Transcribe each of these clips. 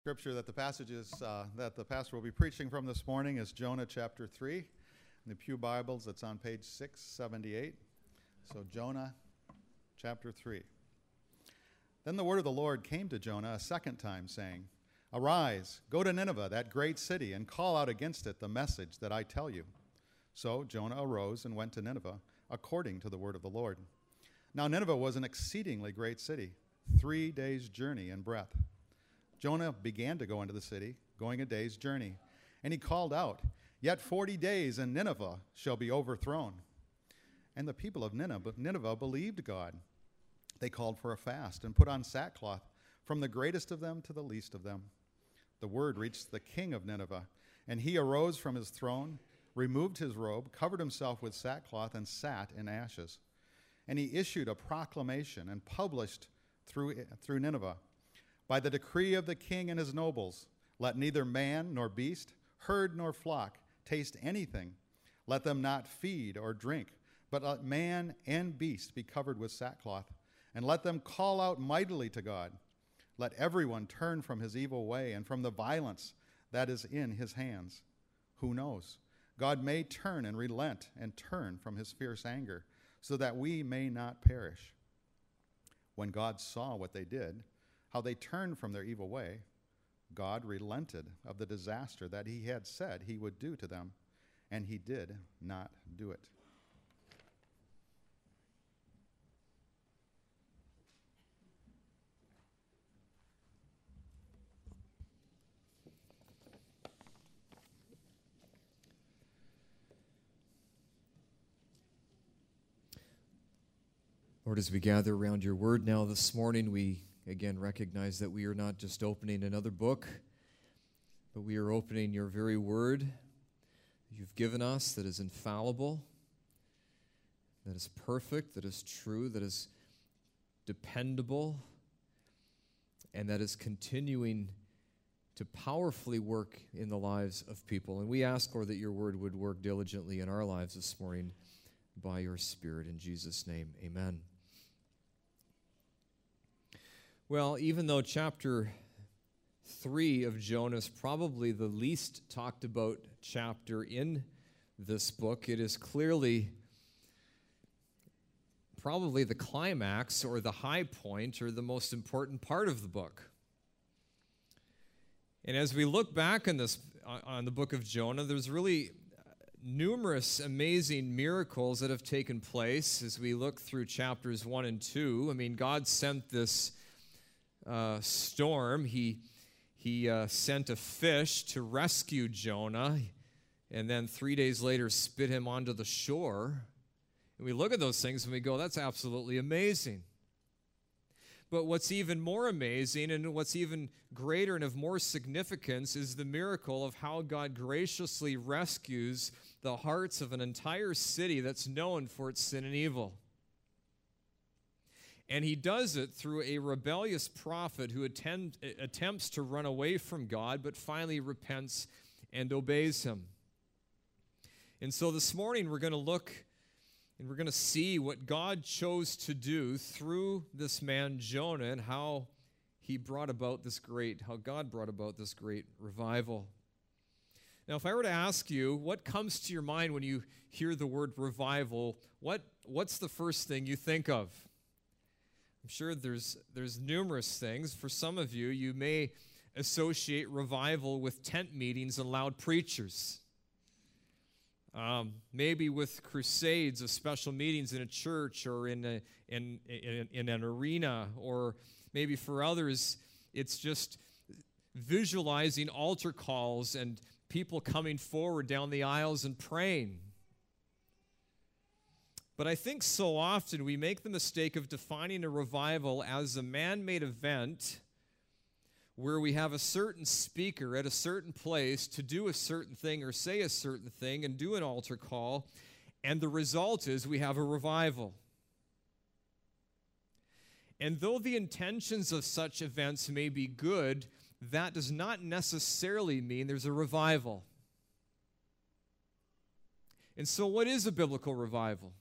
Scripture that the passages that the pastor will be preaching from this morning is Jonah chapter 3. In the Pew Bibles, it's on page 678. So Jonah chapter 3. Then the word of the Lord came to Jonah a second time, saying, "Arise, go to Nineveh, that great city, and call out against it the message that I tell you." So Jonah arose and went to Nineveh, according to the word of the Lord. Now Nineveh was an exceedingly great city, 3 days' journey in breadth. Jonah began to go into the city, going a day's journey. And he called out, "Yet 40 days, and Nineveh shall be overthrown." And the people of Nineveh believed God. They called for a fast and put on sackcloth, from the greatest of them to the least of them. The word reached the king of Nineveh, and he arose from his throne, removed his robe, covered himself with sackcloth, and sat in ashes. And he issued a proclamation and published through Nineveh, "By the decree of the king and his nobles, let neither man nor beast, herd nor flock taste anything. Let them not feed or drink, but let man and beast be covered with sackcloth, and let them call out mightily to God. Let everyone turn from his evil way and from the violence that is in his hands. Who knows? God may turn and relent and turn from his fierce anger, so that we may not perish." When God saw what they did, how they turned from their evil way, God relented of the disaster that he had said he would do to them, and he did not do it. Lord, as we gather around your word now this morning, we again recognize that we are not just opening another book, but we are opening your very word that you've given us, that is infallible, that is perfect, that is true, that is dependable, and that is continuing to powerfully work in the lives of people. And we ask, Lord, that your word would work diligently in our lives this morning by your Spirit. In Jesus' name, amen. Well, even though chapter 3 of Jonah is probably the least talked about chapter in this book, it is clearly probably the climax or the high point or the most important part of the book. And as we look back on the book of Jonah, there's really numerous amazing miracles that have taken place as we look through chapters 1 and 2. I mean, God sent this storm. He sent a fish to rescue Jonah, and then 3 days later spit him onto the shore. And we look at those things and we go, that's absolutely amazing. But what's even more amazing and what's even greater and of more significance is the miracle of how God graciously rescues the hearts of an entire city that's known for its sin and evil. And he does it through a rebellious prophet who attempts to run away from God, but finally repents and obeys him. And so this morning we're going to look and we're going to see what God chose to do through this man Jonah and how God brought about this great revival. Now, if I were to ask you, what comes to your mind when you hear the word revival, what's the first thing you think of? I'm sure there's numerous things. For some of you, you may associate revival with tent meetings and loud preachers. Maybe with crusades of special meetings in a church or in an arena, or maybe for others, it's just visualizing altar calls and people coming forward down the aisles and praying. But I think so often we make the mistake of defining a revival as a man-made event where we have a certain speaker at a certain place to do a certain thing or say a certain thing and do an altar call, and the result is we have a revival. And though the intentions of such events may be good, that does not necessarily mean there's a revival. And so what is a biblical revival?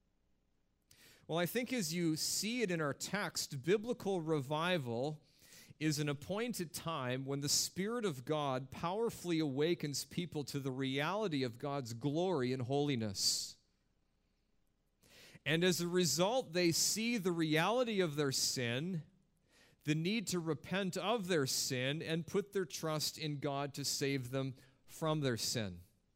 Well, I think as you see it in our text, biblical revival is an appointed time when the Spirit of God powerfully awakens people to the reality of God's glory and holiness. And as a result, they see the reality of their sin, the need to repent of their sin, and put their trust in God to save them from their sin.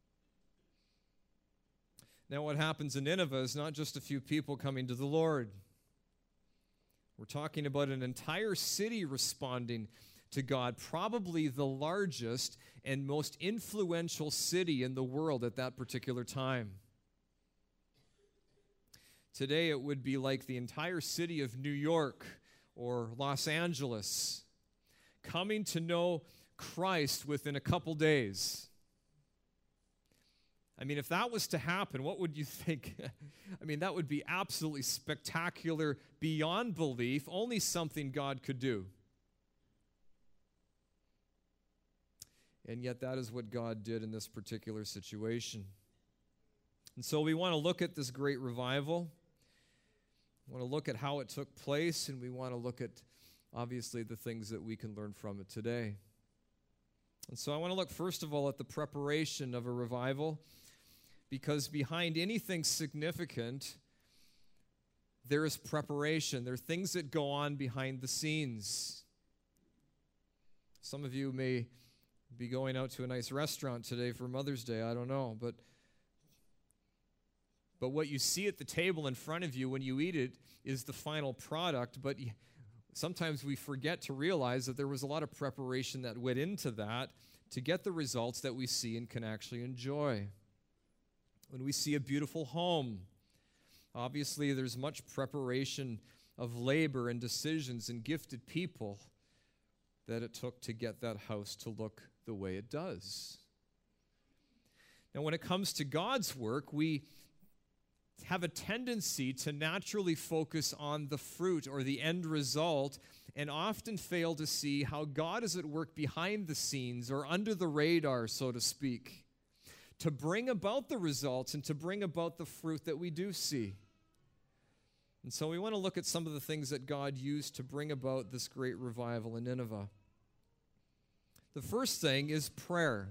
Now, what happens in Nineveh is not just a few people coming to the Lord. We're talking about an entire city responding to God, probably the largest and most influential city in the world at that particular time. Today, it would be like the entire city of New York or Los Angeles coming to know Christ within a couple days. I mean, if that was to happen, what would you think? I mean, that would be absolutely spectacular, beyond belief, only something God could do. And yet that is what God did in this particular situation. And so we want to look at this great revival. We want to look at how it took place, and we want to look at, obviously, the things that we can learn from it today. And so I want to look, first of all, at the preparation of a revival, because behind anything significant, there is preparation. There are things that go on behind the scenes. Some of you may be going out to a nice restaurant today for Mother's Day. I don't know. But what you see at the table in front of you when you eat it is the final product. But sometimes we forget to realize that there was a lot of preparation that went into that to get the results that we see and can actually enjoy. When we see a beautiful home, obviously there's much preparation of labor and decisions and gifted people that it took to get that house to look the way it does. Now, when it comes to God's work, we have a tendency to naturally focus on the fruit or the end result and often fail to see how God is at work behind the scenes or under the radar, so to speak, to bring about the results and to bring about the fruit that we do see. And so we want to look at some of the things that God used to bring about this great revival in Nineveh. The first thing is prayer.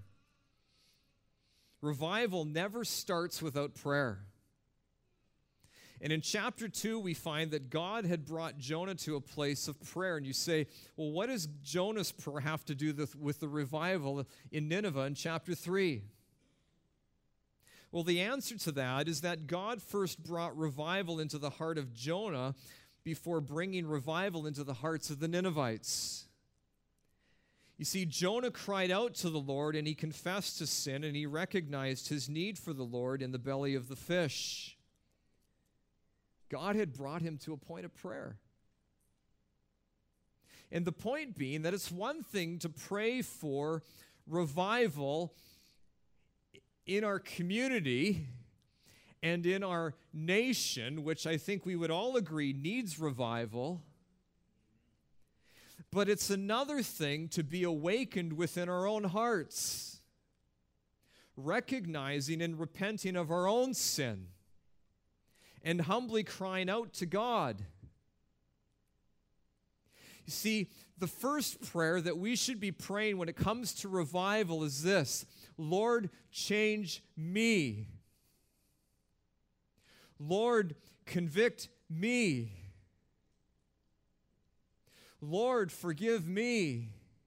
Revival never starts without prayer. And in chapter 2, we find that God had brought Jonah to a place of prayer. And you say, well, what does Jonah's prayer have to do with the revival in Nineveh in chapter 3? Well, the answer to that is that God first brought revival into the heart of Jonah before bringing revival into the hearts of the Ninevites. You see, Jonah cried out to the Lord, and he confessed his sin, and he recognized his need for the Lord in the belly of the fish. God had brought him to a point of prayer. And the point being that it's one thing to pray for revival in our community and in our nation, which I think we would all agree needs revival. But it's another thing to be awakened within our own hearts, recognizing and repenting of our own sin and humbly crying out to God. You see, the first prayer that we should be praying when it comes to revival is this: Lord, change me. Lord, convict me. Lord, forgive me.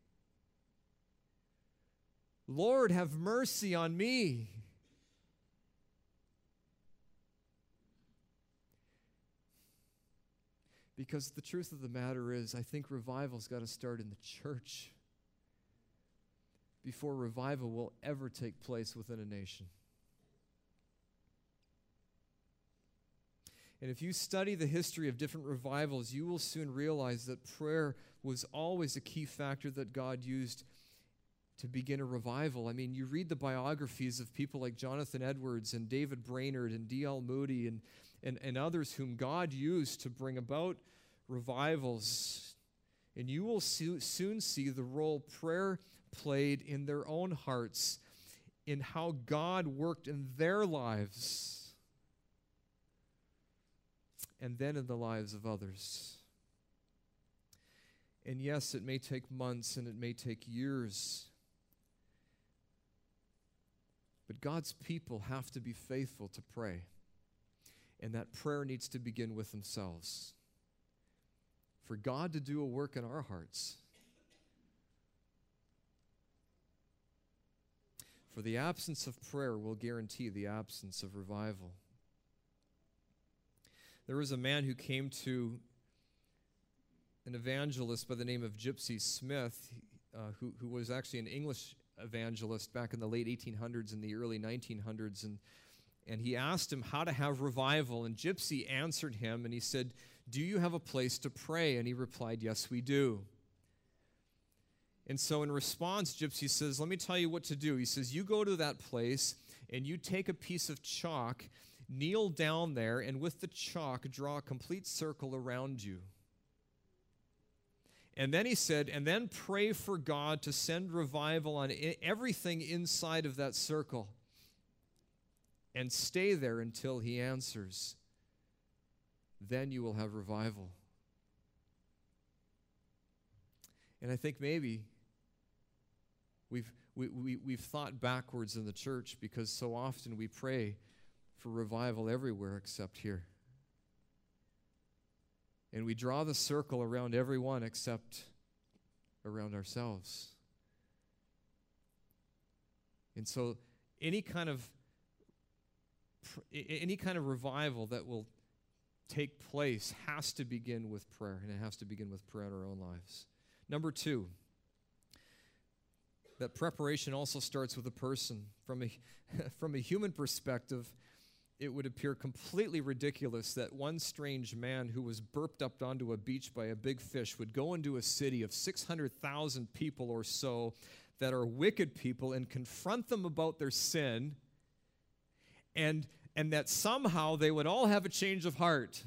Lord, have mercy on me. Because the truth of the matter is, I think revival's got to start in the church before revival will ever take place within a nation. And if you study the history of different revivals, you will soon realize that prayer was always a key factor that God used to begin a revival. I mean, you read the biographies of people like Jonathan Edwards and David Brainerd and D.L. Moody and others whom God used to bring about revivals. And you will soon see the role prayer played in their own hearts, in how God worked in their lives, and then in the lives of others. And yes, it may take months and it may take years. But God's people have to be faithful to pray. And that prayer needs to begin with themselves. For God to do a work in our hearts. For the absence of prayer will guarantee the absence of revival. There was a man who came to an evangelist by the name of Gypsy Smith, who was actually an English evangelist back in the late 1800s and the early 1900s. And he asked him how to have revival. And Gypsy answered him and he said, "Do you have a place to pray?" And he replied, "Yes, we do." And so in response, Gypsy says, "Let me tell you what to do." He says, "You go to that place and you take a piece of chalk, kneel down there, and with the chalk, draw a complete circle around you." And then he said, "And then pray for God to send revival on everything inside of that circle. And stay there until he answers. Then you will have revival." And I think maybe we've thought backwards in the church because so often we pray for revival everywhere except here. And we draw the circle around everyone except around ourselves. And so any kind of revival that will take place has to begin with prayer, and it has to begin with prayer in our own lives. Number 2, that preparation also starts with a person. From a human perspective, it would appear completely ridiculous that one strange man who was burped up onto a beach by a big fish would go into a city of 600,000 people or so that are wicked people and confront them about their sin, and that somehow they would all have a change of heart.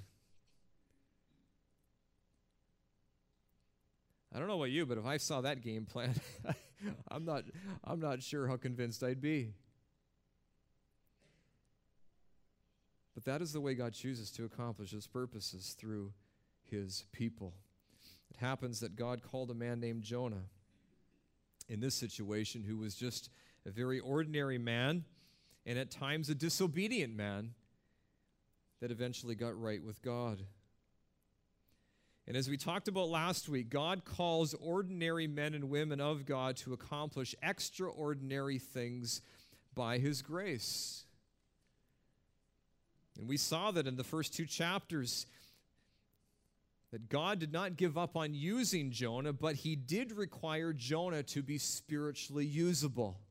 I don't know about you, but if I saw that game plan, I'm not sure how convinced I'd be. But that is the way God chooses to accomplish his purposes through his people. It happens that God called a man named Jonah in this situation who was just a very ordinary man and at times a disobedient man that eventually got right with God. And as we talked about last week, God calls ordinary men and women of God to accomplish extraordinary things by his grace. And we saw that in the first 2 chapters, that God did not give up on using Jonah, but he did require Jonah to be spiritually usable.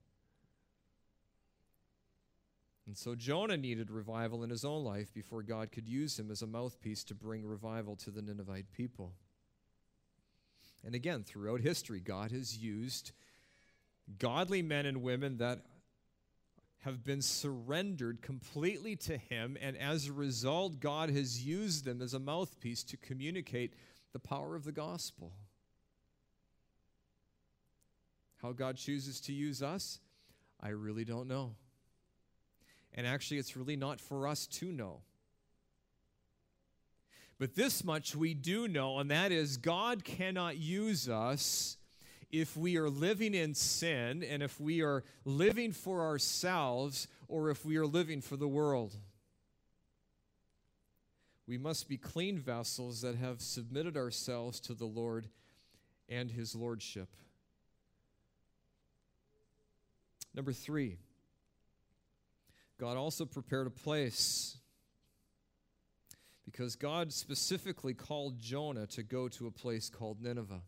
And so Jonah needed revival in his own life before God could use him as a mouthpiece to bring revival to the Ninevite people. And again, throughout history, God has used godly men and women that have been surrendered completely to him, and as a result, God has used them as a mouthpiece to communicate the power of the gospel. How God chooses to use us, I really don't know. And actually, it's really not for us to know. But this much we do know, and that is God cannot use us if we are living in sin, and if we are living for ourselves, or if we are living for the world. We must be clean vessels that have submitted ourselves to the Lord and his lordship. Number 3, God also prepared a place, because God specifically called Jonah to go to a place called Nineveh.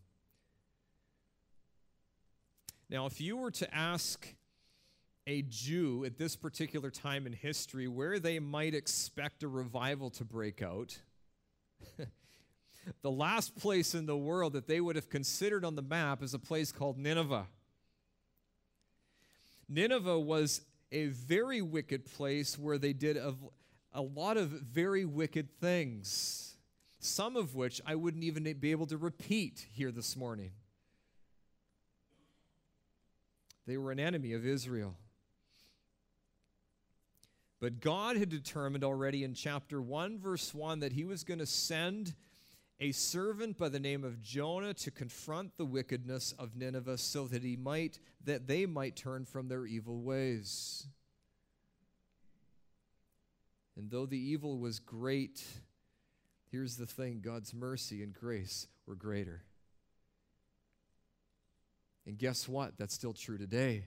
Now, if you were to ask a Jew at this particular time in history where they might expect a revival to break out, the last place in the world that they would have considered on the map is a place called Nineveh. Nineveh was a very wicked place where they did a lot of very wicked things, some of which I wouldn't even be able to repeat here this morning. They were an enemy of Israel. But God had determined already in chapter 1, verse 1, that he was going to send a servant by the name of Jonah to confront the wickedness of Nineveh so that they might turn from their evil ways. And though the evil was great, here's the thing, God's mercy and grace were greater. And guess what? That's still true today.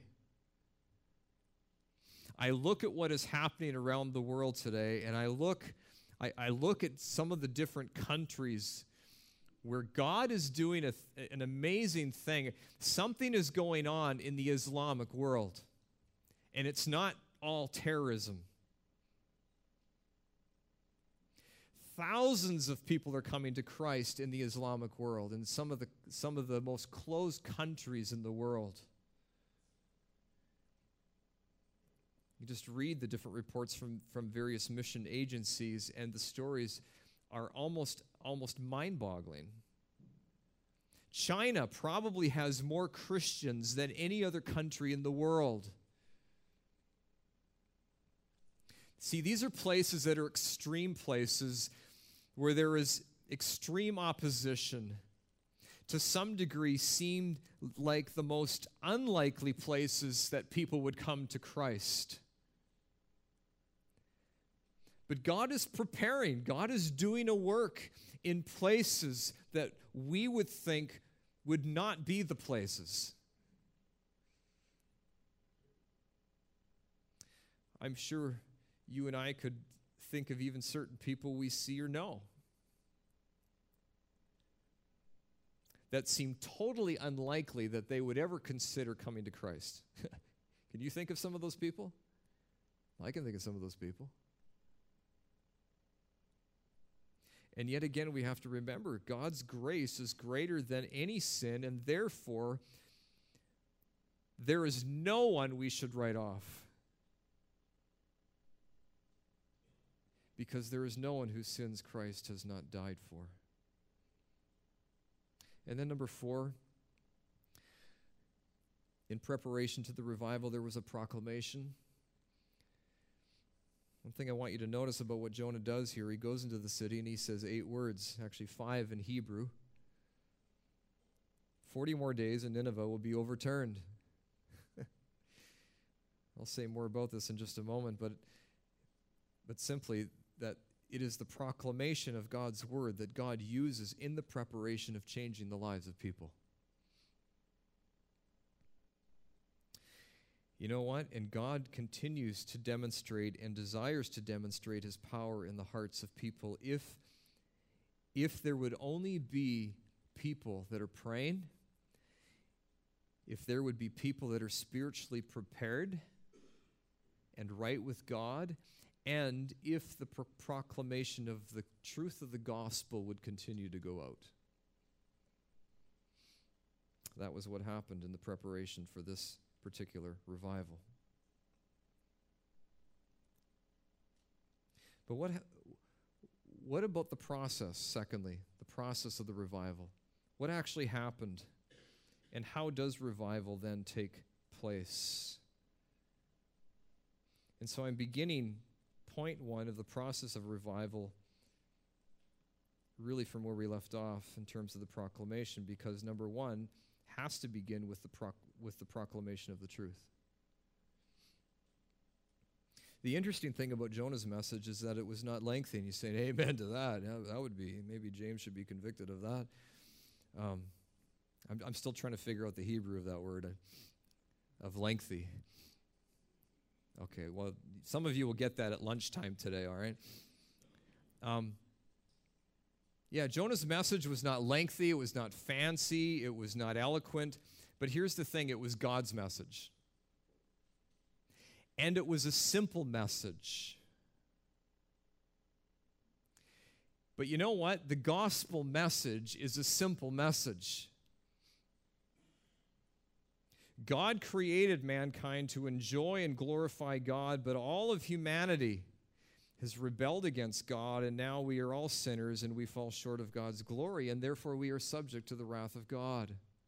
I look at what is happening around the world today, and I look at some of the different countries where God is doing an amazing thing. Something is going on in the Islamic world, and it's not all terrorism. Thousands of people are coming to Christ in the Islamic world, in some of the most closed countries in the world. You just read the different reports from various mission agencies, and the stories are almost mind-boggling. China probably has more Christians than any other country in the world. See, these are places that are extreme places where there is extreme opposition. To some degree, seemed like the most unlikely places that people would come to Christ. But God is preparing. God is doing a work in places that we would think would not be the places. I'm sure you and I could think of even certain people we see or know that seem totally unlikely that they would ever consider coming to Christ. Can you think of some of those people? I can think of some of those people. And yet again, we have to remember, God's grace is greater than any sin, and therefore, there is no one we should write off. Because there is no one whose sins Christ has not died for. And then number 4, in preparation to the revival, there was a proclamation. One thing I want you to notice about what Jonah does here, he goes into the city and he says 8 words, actually 5 in Hebrew. 40 more days and Nineveh will be overturned. I'll say more about this in just a moment, but simply that it is the proclamation of God's word that God uses in the preparation of changing the lives of people. You know what? And God continues to demonstrate and desires to demonstrate his power in the hearts of people if there would only be people that are praying, if there would be people that are spiritually prepared and right with God, and if the proclamation of the truth of the gospel would continue to go out. That was what happened in the preparation for this particular revival. But what about the process, secondly, the process of the revival? What actually happened? And how does revival then take place? And so I'm beginning point 1 of the process of revival really from where we left off in terms of the proclamation, because number 1 has to begin with the proclamation of the truth. The interesting thing about Jonah's message is that it was not lengthy, and you say amen to that. That would be, maybe James should be convicted of that. I'm still trying to figure out the Hebrew of that word, of lengthy. Okay, well, some of you will get that at lunchtime today, all right? Jonah's message was not lengthy, it was not fancy, it was not eloquent, but here's the thing, it was God's message. And it was a simple message. But you know what? The gospel message is a simple message. God created mankind to enjoy and glorify God, but all of humanity has rebelled against God, and now we are all sinners and we fall short of God's glory, and therefore we are subject to the wrath of God.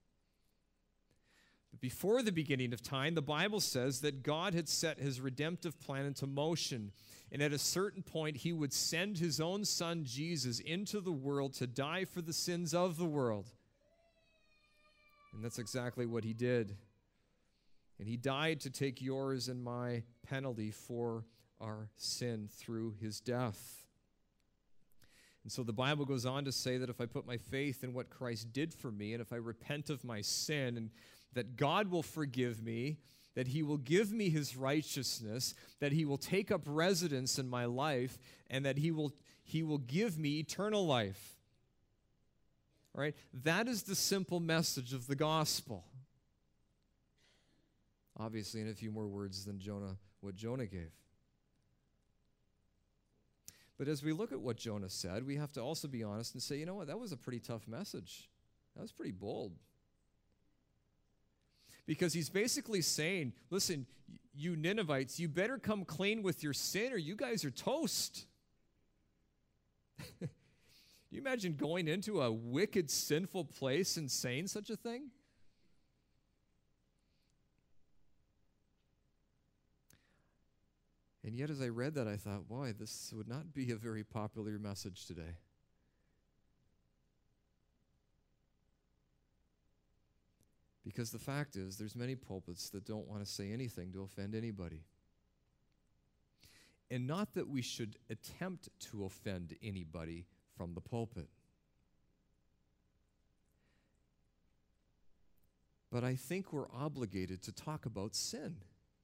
But before the beginning of time, the Bible says that God had set his redemptive plan into motion. And at a certain point, he would send his own son, Jesus, into the world to die for the sins of the world. And that's exactly what he did. And he died to take yours and my penalty for our sin through his death. And so the Bible goes on to say that if I put my faith in what Christ did for me, and if I repent of my sin, and that God will forgive me, that he will give me his righteousness, that he will take up residence in my life, and that he will give me eternal life. All right? That is the simple message of the gospel. Obviously, in a few more words than what Jonah gave. But as we look at what Jonah said, we have to also be honest and say, you know what, that was a pretty tough message. That was pretty bold. Because he's basically saying, listen, you Ninevites, you better come clean with your sin or you guys are toast. Do you imagine going into a wicked, sinful place and saying such a thing? And yet as I read that, I thought, boy, this would not be a very popular message today. Because the fact is, there's many pulpits that don't want to say anything to offend anybody. And not that we should attempt to offend anybody from the pulpit. But I think we're obligated to talk about sin.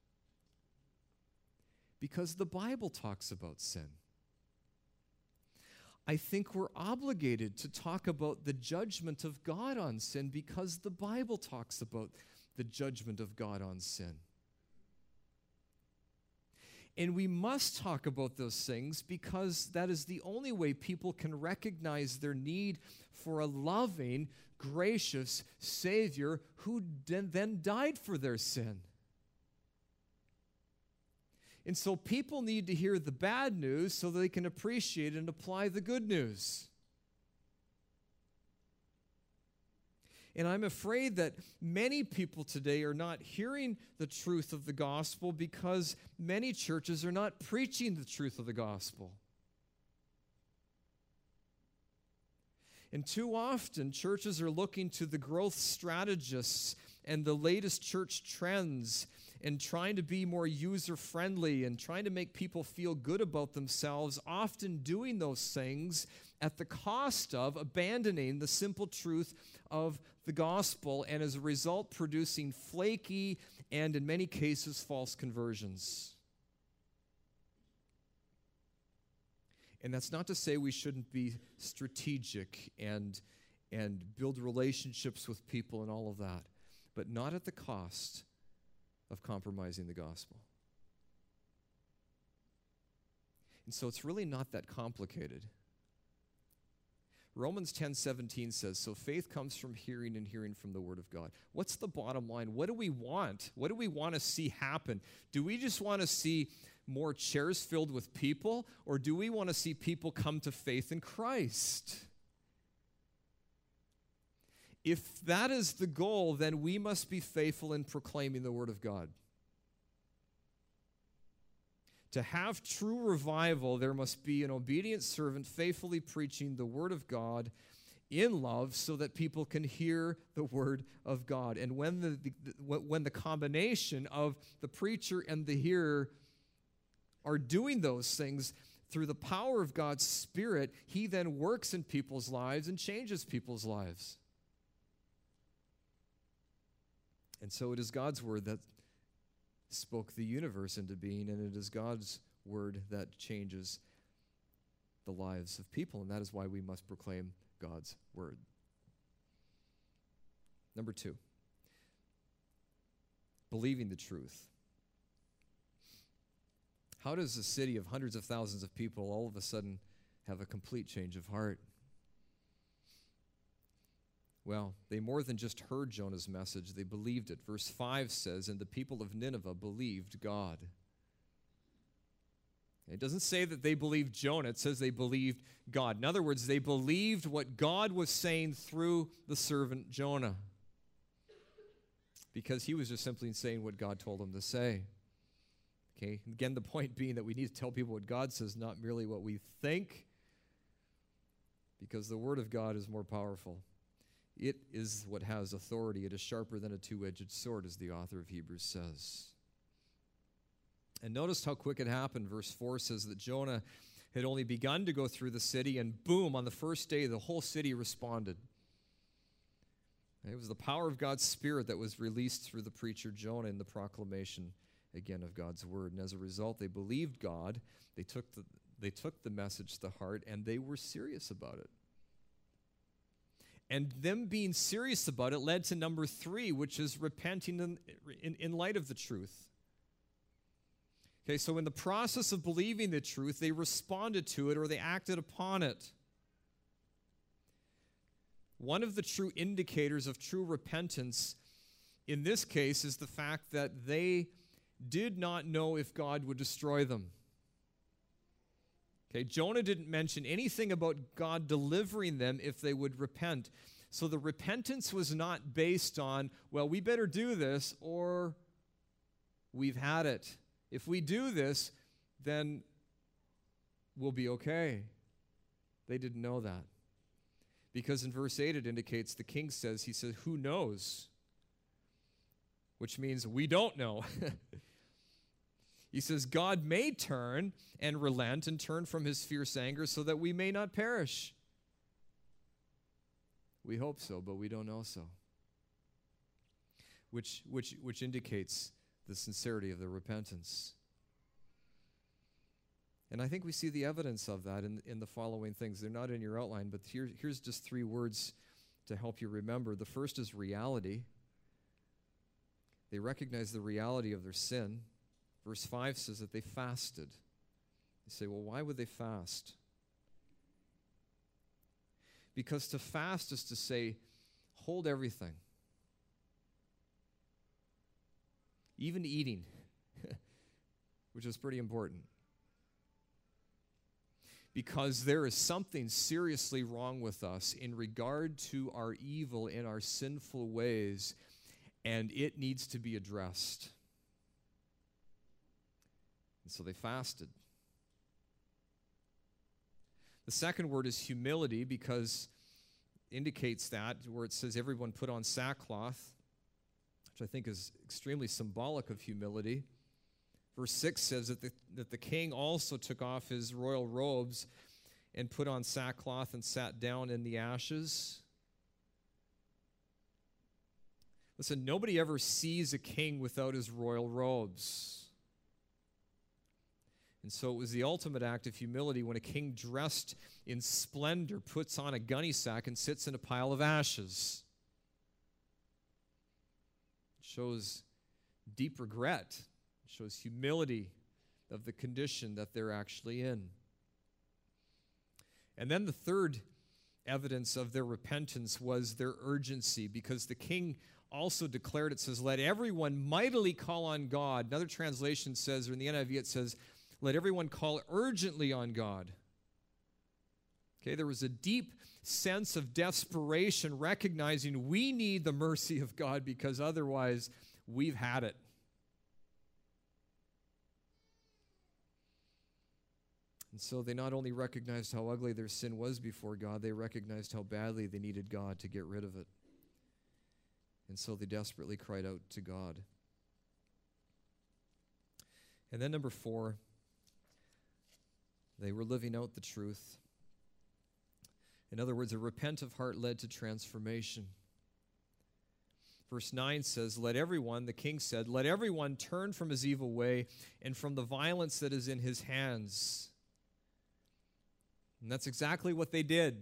Because the Bible talks about sin. I think we're obligated to talk about the judgment of God on sin because the Bible talks about the judgment of God on sin. And we must talk about those things because that is the only way people can recognize their need for a loving, gracious Savior who then died for their sin. And so people need to hear the bad news so they can appreciate and apply the good news. And I'm afraid that many people today are not hearing the truth of the gospel because many churches are not preaching the truth of the gospel. And too often, churches are looking to the growth strategists and the latest church trends and trying to be more user-friendly and trying to make people feel good about themselves, often doing those things at the cost of abandoning the simple truth of the gospel, and as a result producing flaky and, in many cases, false conversions. And that's not to say we shouldn't be strategic and build relationships with people and all of that, but not at the cost of compromising the gospel. And so it's really not that complicated. Romans 10:17 says, so faith comes from hearing and hearing from the word of God. What's the bottom line? What do we want? What do we want to see happen? Do we just want to see more chairs filled with people, or do we want to see people come to faith in Christ? If that is the goal, then we must be faithful in proclaiming the word of God. To have true revival, there must be an obedient servant faithfully preaching the word of God in love so that people can hear the word of God. And when the combination of the preacher and the hearer are doing those things through the power of God's Spirit, he then works in people's lives and changes people's lives. And so it is God's word that spoke the universe into being, and it is God's word that changes the lives of people, and that is why we must proclaim God's word. Number 2, believing the truth. How does a city of hundreds of thousands of people all of a sudden have a complete change of heart? Well, they more than just heard Jonah's message, they believed it. Verse 5 says, and the people of Nineveh believed God. It doesn't say that they believed Jonah, it says they believed God. In other words, they believed what God was saying through the servant Jonah, because he was just simply saying what God told him to say. Okay, again, the point being that we need to tell people what God says, not merely what we think, because the Word of God is more powerful. It is what has authority. It is sharper than a two-edged sword, as the author of Hebrews says. And notice how quick it happened. Verse 4 says that Jonah had only begun to go through the city, and boom, on the first day, the whole city responded. It was the power of God's Spirit that was released through the preacher Jonah in the proclamation, again, of God's Word. And as a result, they believed God, they took the message to heart, and they were serious about it. And them being serious about it led to number 3, which is repenting in light of the truth. Okay, so in the process of believing the truth, they responded to it or they acted upon it. One of the true indicators of true repentance in this case is the fact that they did not know if God would destroy them. Okay, Jonah didn't mention anything about God delivering them if they would repent. So the repentance was not based on, well, we better do this or we've had it. If we do this, then we'll be okay. They didn't know that. Because in verse 8 it indicates the king says, he says, who knows? Which means we don't know. He says, God may turn and relent and turn from his fierce anger so that we may not perish. We hope so, but we don't know so. Which indicates the sincerity of their repentance. And I think we see the evidence of that in the following things. They're not in your outline, but here's just 3 words to help you remember. The first is reality. They recognize the reality of their sin. Verse 5 says that they fasted. You say, well, why would they fast? Because to fast is to say, hold everything. Even eating, which is pretty important. Because there is something seriously wrong with us in regard to our evil and our sinful ways, and it needs to be addressed. And so they fasted. The second word is humility, because it indicates that, where it says everyone put on sackcloth, which I think is extremely symbolic of humility. Verse 6 says that the king also took off his royal robes and put on sackcloth and sat down in the ashes. Listen, nobody ever sees a king without his royal robes. And so it was the ultimate act of humility when a king dressed in splendor puts on a gunny sack and sits in a pile of ashes. It shows deep regret. It shows humility of the condition that they're actually in. And then the third evidence of their repentance was their urgency, because the king also declared, it says, let everyone mightily call on God. Another translation says, or in the NIV it says, let everyone call urgently on God. Okay, there was a deep sense of desperation, recognizing we need the mercy of God because otherwise we've had it. And so they not only recognized how ugly their sin was before God, they recognized how badly they needed God to get rid of it. And so they desperately cried out to God. And then number 4, they were living out the truth. In other words, a repentant heart led to transformation. Verse 9 says, let everyone, the king said, let everyone turn from his evil way and from the violence that is in his hands. And that's exactly what they did.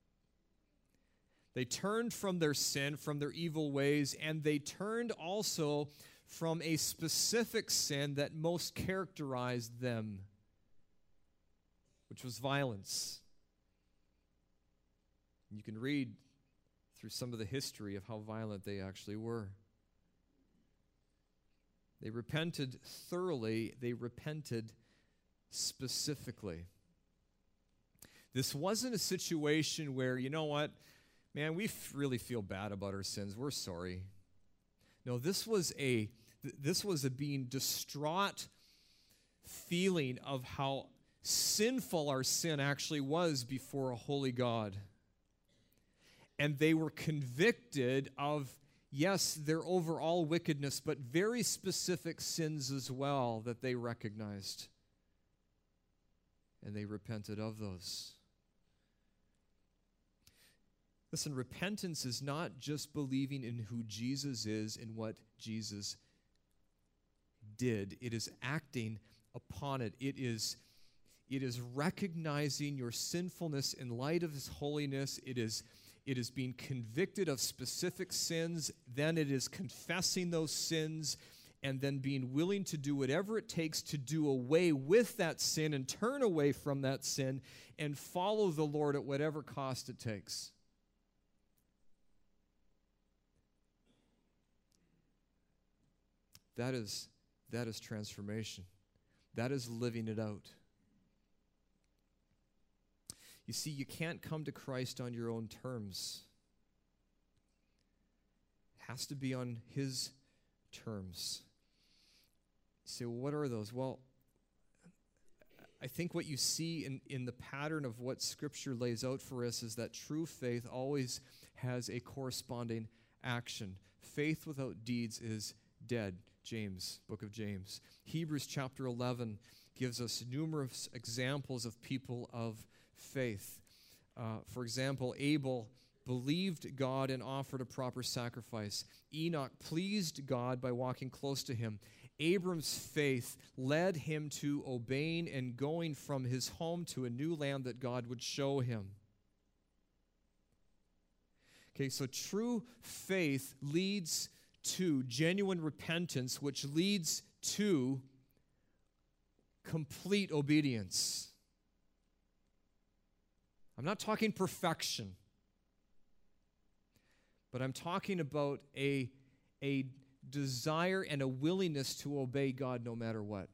They turned from their sin, from their evil ways, and they turned also from a specific sin that most characterized them, which was violence. You can read through some of the history of how violent they actually were. They repented thoroughly. They repented specifically. This wasn't a situation where, you know what, man, we really feel bad about our sins. We're sorry. No, this was a being distraught feeling of how sinful our sin actually was before a holy God. And they were convicted of, yes, their overall wickedness, but very specific sins as well that they recognized. And they repented of those. Listen, repentance is not just believing in who Jesus is and what Jesus did. It is acting upon it. It is recognizing your sinfulness in light of His holiness. It is being convicted of specific sins. Then it is confessing those sins and then being willing to do whatever it takes to do away with that sin and turn away from that sin and follow the Lord at whatever cost it takes. That is transformation. That is living it out. You see, you can't come to Christ on your own terms. It has to be on His terms. You say, well, what are those? Well, I think what you see in the pattern of what Scripture lays out for us is that true faith always has a corresponding action. Faith without deeds is dead. James, book of James. Hebrews chapter 11 gives us numerous examples of people of faith. For example, Abel believed God and offered a proper sacrifice. Enoch pleased God by walking close to Him. Abram's faith led him to obeying and going from his home to a new land that God would show him. Okay, so true faith leads to genuine repentance, which leads to complete obedience. I'm not talking perfection, but I'm talking about a desire and a willingness to obey God no matter what.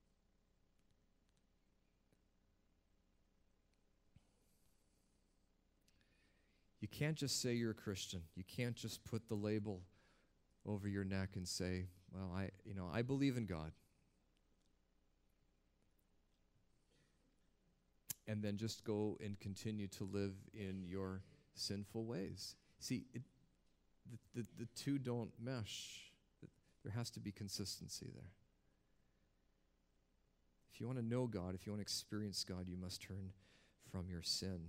You can't just say you're a Christian. You can't just put the label over your neck and say, well, I believe in God. And then just go and continue to live in your sinful ways. See, the two don't mesh. There has to be consistency there. If you want to know God, if you want to experience God, you must turn from your sin.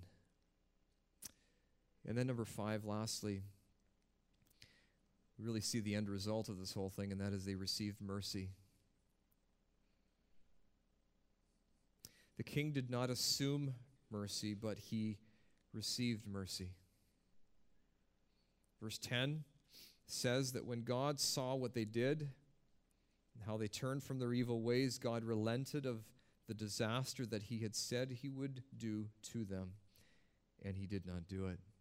And then number 5, lastly, we really see the end result of this whole thing, and that is they received mercy. The king did not assume mercy, but he received mercy. Verse 10 says that when God saw what they did and how they turned from their evil ways, God relented of the disaster that He had said He would do to them, and He did not do it.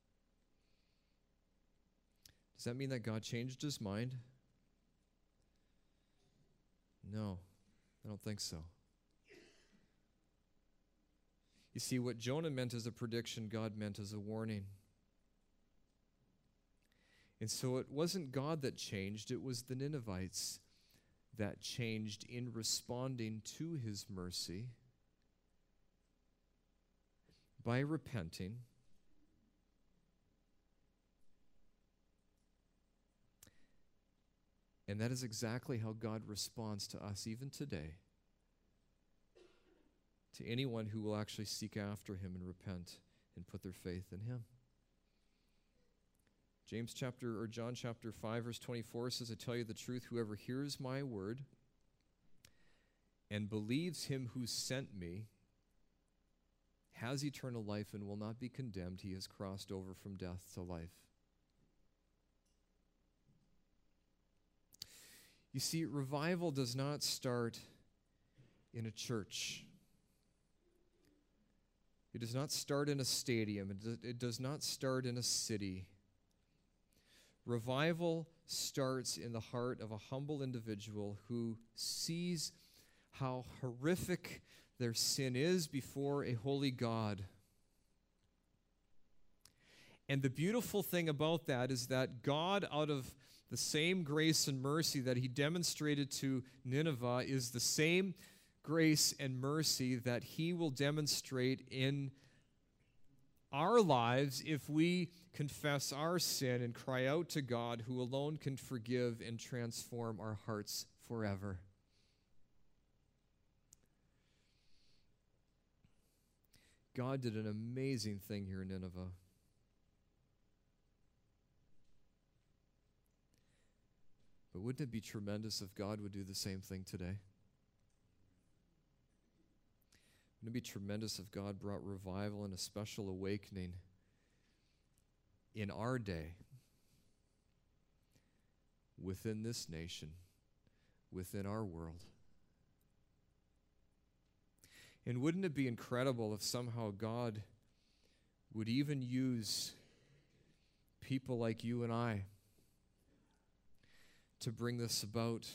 Does that mean that God changed His mind? No, I don't think so. You see, what Jonah meant as a prediction, God meant as a warning. And so it wasn't God that changed, it was the Ninevites that changed in responding to His mercy by repenting. And that is exactly how God responds to us even today, to anyone who will actually seek after Him and repent and put their faith in Him. John chapter 5, verse 24 says, I tell you the truth, whoever hears my word and believes Him who sent me has eternal life and will not be condemned. He has crossed over from death to life. You see, revival does not start in a church. It does not start in a stadium. It does not start in a city. Revival starts in the heart of a humble individual who sees how horrific their sin is before a holy God. And the beautiful thing about that is that God, out of the same grace and mercy that He demonstrated to Nineveh, is the same grace and mercy that He will demonstrate in our lives if we confess our sin and cry out to God, who alone can forgive and transform our hearts forever. God did an amazing thing here in Nineveh. But wouldn't it be tremendous if God would do the same thing today? Wouldn't it be tremendous if God brought revival and a special awakening in our day, within this nation, within our world? And wouldn't it be incredible if somehow God would even use people like you and I to bring this about?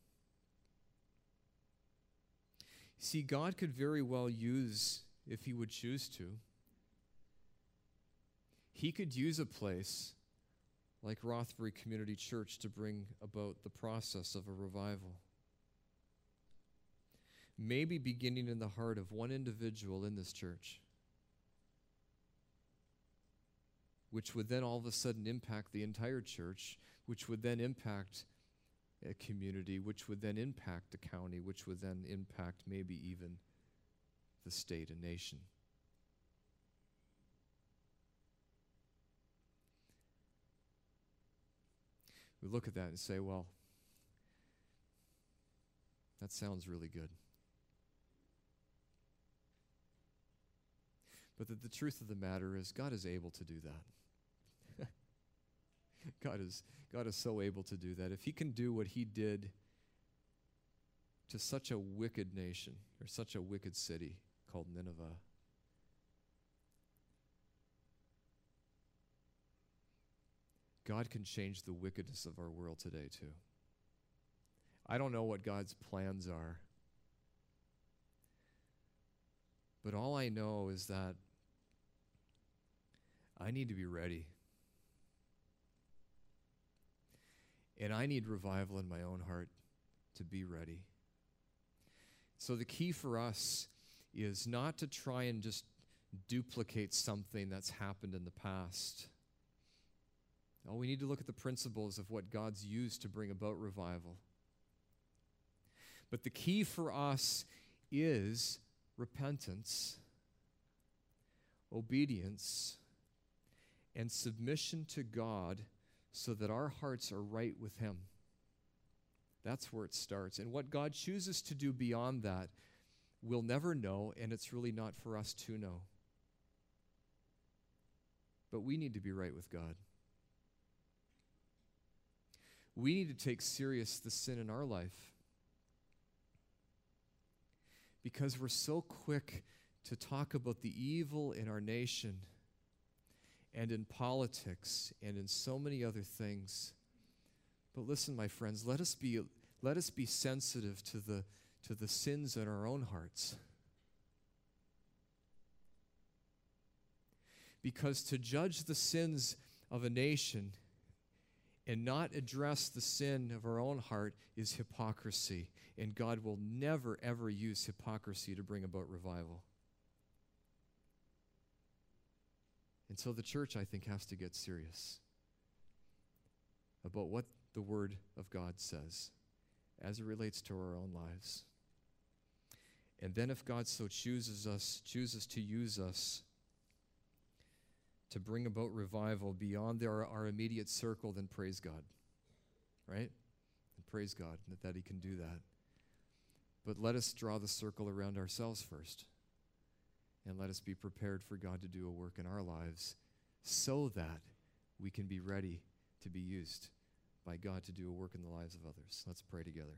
See, God could very well use, if He would choose to, He could use a place like Rothbury Community Church to bring about the process of a revival. Maybe beginning in the heart of one individual in this church, which would then all of a sudden impact the entire church, which would then impact a community, which would then impact a county, which would then impact maybe even the state and nation. We look at that and say, well, that sounds really good. But the truth of the matter is God is able to do that. God is so able to do that. If He can do what He did to such a wicked nation or such a wicked city called Nineveh, God can change the wickedness of our world today too. I don't know what God's plans are, but all I know is that I need to be ready. And I need revival in my own heart to be ready. So the key for us is not to try and just duplicate something that's happened in the past. No, we need to look at the principles of what God's used to bring about revival. But the key for us is repentance, obedience, and submission to God so that our hearts are right with Him. That's where it starts. And what God chooses to do beyond that, we'll never know, and it's really not for us to know. But we need to be right with God. We need to take serious the sin in our life, because we're so quick to talk about the evil in our nation and in politics and in so many other things. But listen, my friends, let us be sensitive to the sins in our own hearts. Because to judge the sins of a nation and not address the sin of our own heart is hypocrisy. And God will never, ever use hypocrisy to bring about revival. And so the church, I think, has to get serious about what the Word of God says as it relates to our own lives. And then if God so chooses to use us to bring about revival beyond our immediate circle, then praise God, right? And praise God that He can do that. But let us draw the circle around ourselves first. And let us be prepared for God to do a work in our lives so that we can be ready to be used by God to do a work in the lives of others. Let's pray together.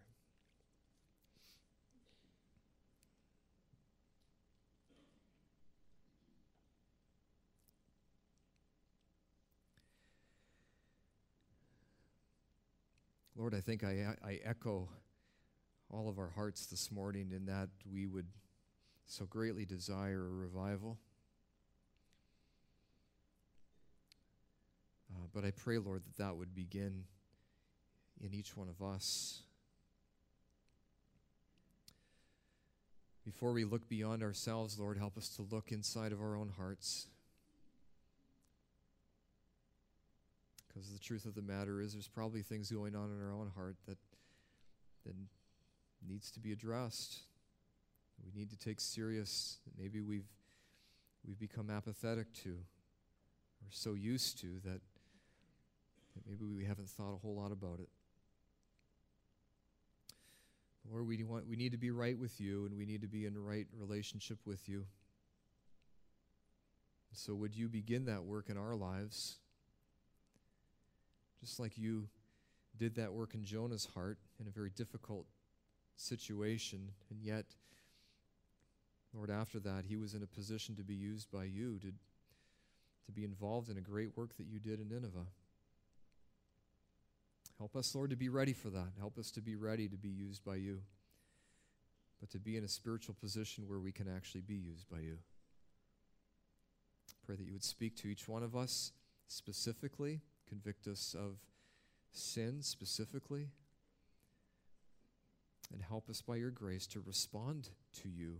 Lord, I think I echo all of our hearts this morning in that we would so greatly desire a revival. But I pray, Lord, that would begin in each one of us. Before we look beyond ourselves, Lord, help us to look inside of our own hearts. Because the truth of the matter is there's probably things going on in our own heart that needs to be addressed. We need to take serious. Maybe we've become apathetic to, or so used to that maybe we haven't thought a whole lot about it. Lord, we need to be right with you, and we need to be in right relationship with you. So would you begin that work in our lives? Just like you did that work in Jonah's heart in a very difficult situation, and yet, Lord, after that, he was in a position to be used by you to be involved in a great work that you did in Nineveh. Help us, Lord, to be ready for that. Help us to be ready to be used by you, but to be in a spiritual position where we can actually be used by you. Pray that you would speak to each one of us specifically, convict us of sin specifically, and help us by your grace to respond to you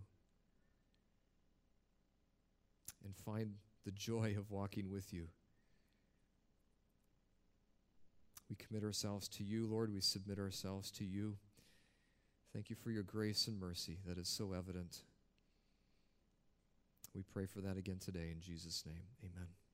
and find the joy of walking with you. We commit ourselves to you, Lord. We submit ourselves to you. Thank you for your grace and mercy that is so evident. We pray for that again today in Jesus' name. Amen.